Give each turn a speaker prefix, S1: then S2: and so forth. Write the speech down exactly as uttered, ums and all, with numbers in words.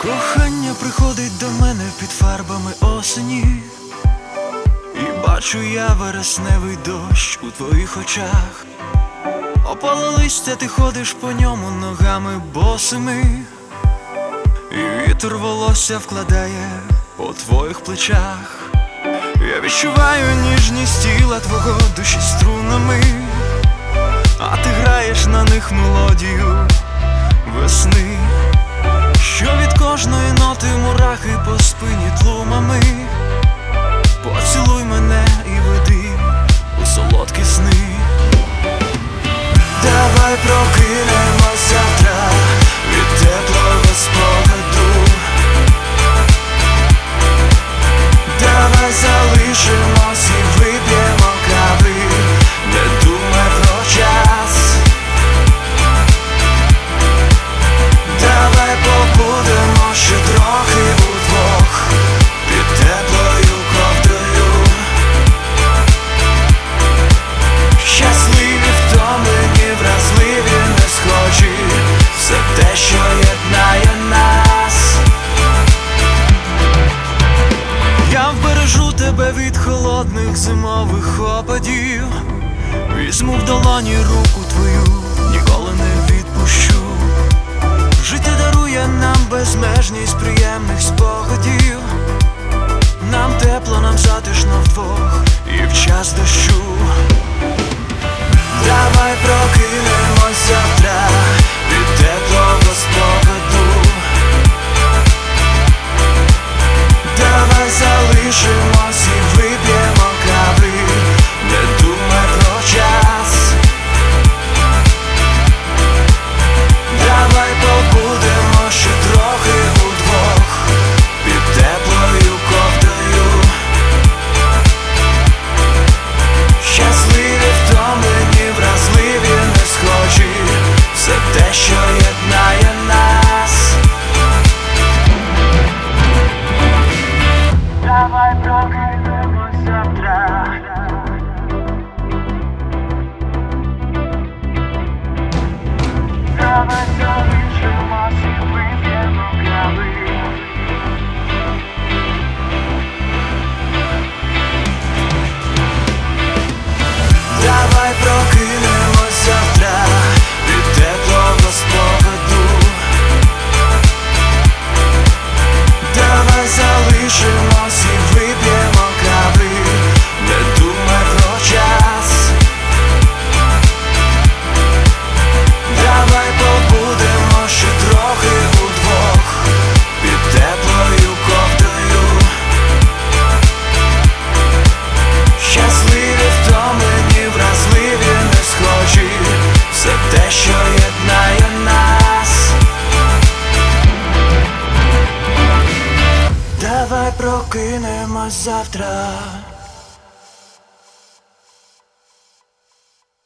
S1: Кохання приходить до мене під фарбами осені, і бачу я вересневий дощ у твоїх очах. Опале листя, ти ходиш по ньому ногами босими, і вітер волосся вкладає по твоїх плечах. Я відчуваю ніжність тіла твого душі струнами, а ти граєш на них мелодію весни, що від кожної ноти мурахи по спині тлумами. Поцілуй мене і веди у солодкі сни. Давай прокинемось завтра від теплого спогаду. Давай залишимось і вип'ємо кави, не думай про час. Давай побудемо ще трохи удвох під теплою ковдрою. Щасливі, втомлені, вразливі, не схожі, все те, що єднає нас. Я вбережу тебе від холодних зимових опадів, візьму в долоні руку твою, ніколи не відпущу. Життя дарує нам безмежність приємних спогадів. Нам тепло, нам затишно вдвох і в час дощу. Давай прокинемось завтра від теплого спогаду. Давай залишимось і вип'ємо кави, не думай про час. Давай побудемо ще трохи удвох під теплою ковдрою. Щасливі, втомлені, вразливі, не схожі, все те, що єднає нас. Давай прокинемось завтра. Давай залишимось і вип'ємо кави. Давай прокинемось завтра від теплого спогаду. Давай залишимось і вип'ємо кави, не думай про час. Давай побудемо ще трохи удвох під теплою ковдрою. Щасливі, втомлені, вразливі, не схожі, все те, що єднає нас. Давай прокинемось завтра.